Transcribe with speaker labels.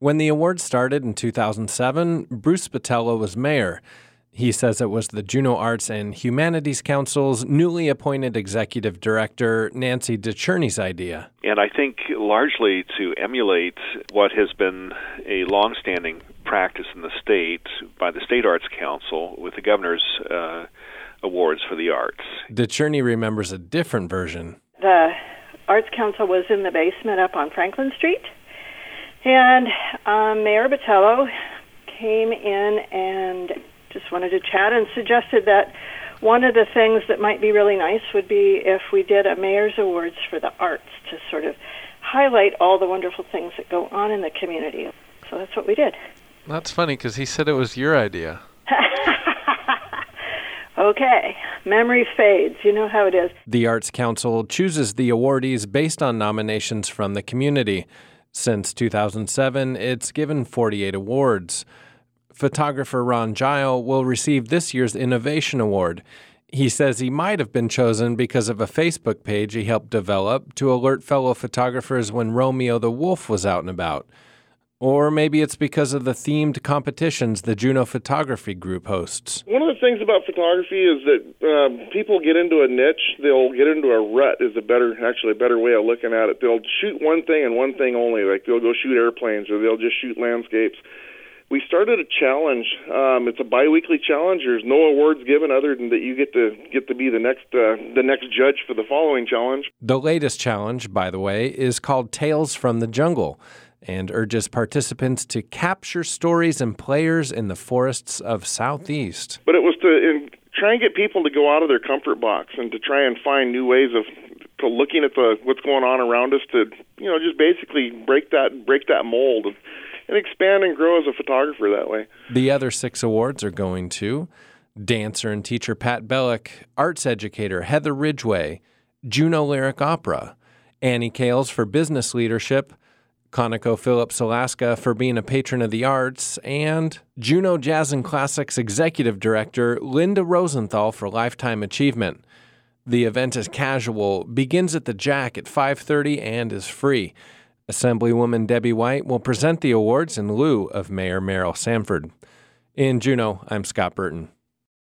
Speaker 1: When the awards started in 2007, Bruce Botello was mayor. He says it was the Juneau Arts and Humanities Council's newly appointed executive director, Nancy DeCherney's idea.
Speaker 2: And I think largely to emulate what has been a longstanding practice in the state by the State Arts Council with the governor's awards for the arts.
Speaker 1: DeCherney remembers a different version.
Speaker 3: The Arts Council was in the basement up on Franklin Street, and Mayor Botello came in and just wanted to chat and suggested that one of the things that might be really nice would be if we did a Mayor's Awards for the arts to sort of highlight all the wonderful things that go on in the community. So that's what we did.
Speaker 4: That's funny because he said it was your idea.
Speaker 3: Okay, memory fades. You know how it is.
Speaker 1: The Arts Council chooses the awardees based on nominations from the community. Since 2007, it's given 48 awards. Photographer Ron Gile will receive this year's Innovation Award. He says he might have been chosen because of a Facebook page he helped develop to alert fellow photographers when Romeo the Wolf was out and about. Or maybe it's because of the themed competitions the Juneau Photography Group hosts.
Speaker 5: One of the things about photography is that people get into a niche, they'll get into a rut is a better way of looking at it. They'll shoot one thing and one thing only, like they'll go shoot airplanes or they'll just shoot landscapes. We started a challenge. It's a biweekly challenge. There's no awards given other than that you get to be the next judge for the following challenge.
Speaker 1: The latest challenge, by the way, is called Tales from the Jungle and urges participants to capture stories and players in the forests of Southeast.
Speaker 5: But it was to try and get people to go out of their comfort box and to try and find new ways of looking at what's going on around us to just basically break that mold and expand and grow as a photographer that way.
Speaker 1: The other 6 awards are going to dancer and teacher Pat Bellick, arts educator Heather Ridgway, Juneau Lyric Opera, Annie Kales for business leadership, Conoco Phillips Alaska for being a patron of the arts, and Juneau Jazz and Classics executive director Linda Rosenthal for lifetime achievement. The event is casual, begins at the Jack at 5:30 and is free. Assemblywoman Debbie White will present the awards in lieu of Mayor Merrill Sanford. In Juneau, I'm Scott Burton.